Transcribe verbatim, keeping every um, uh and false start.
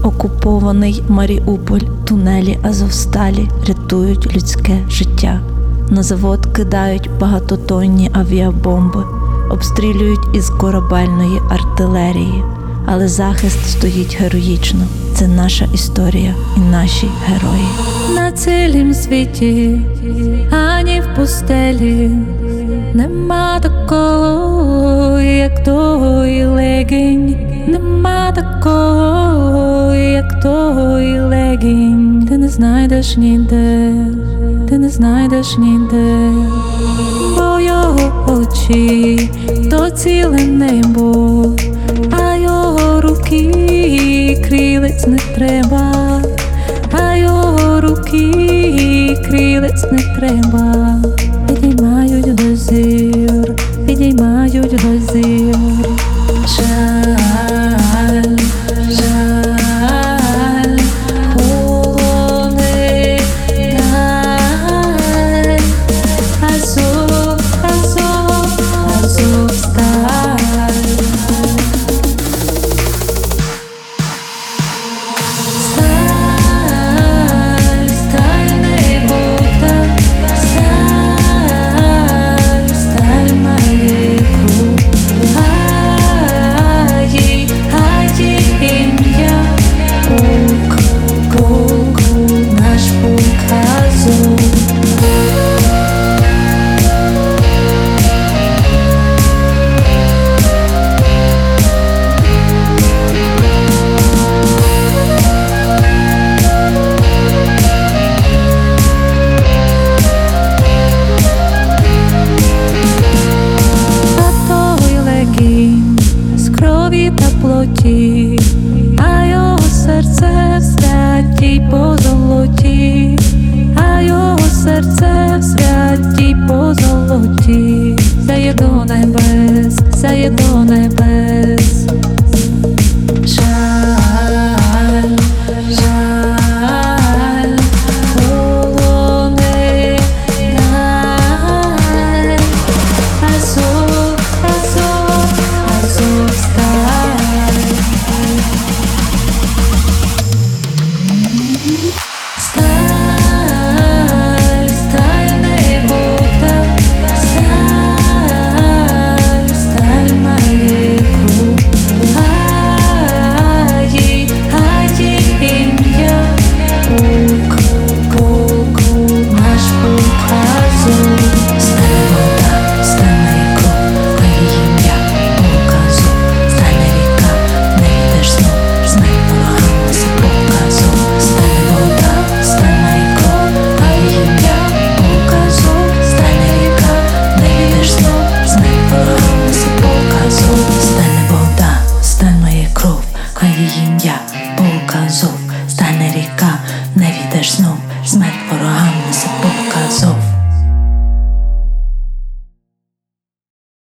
окупований Маріуполь, тунелі Азовсталі рятують людське життя. На завод кидають багатотонні авіабомби, обстрілюють із корабельної артилерії. Але захист стоїть героїчно. Це наша історія і наші герої. На цілім світі, ані в пустелі, нема такого, як той легінь. Нема такого, як той легінь. Ти не знайдеш ніде, ти не знайдеш ніде. Бо його очі то ціле небо, а його руки крилець не треба, а його руки крилець не треба. Підіймають до зір, підіймають до зір. Жаль, жаль, холодний даль, Азов, Азов, Азовсталь. А його серце в святій позолоті, а його серце в святій позолоті, сяє до небес, сяє до небес. Жаль, жаль, холодний даль, Азов, Азов, Азовсталь. Її ім'я, полк Азов, стане ріка, не відеш знов, смерть ворогам.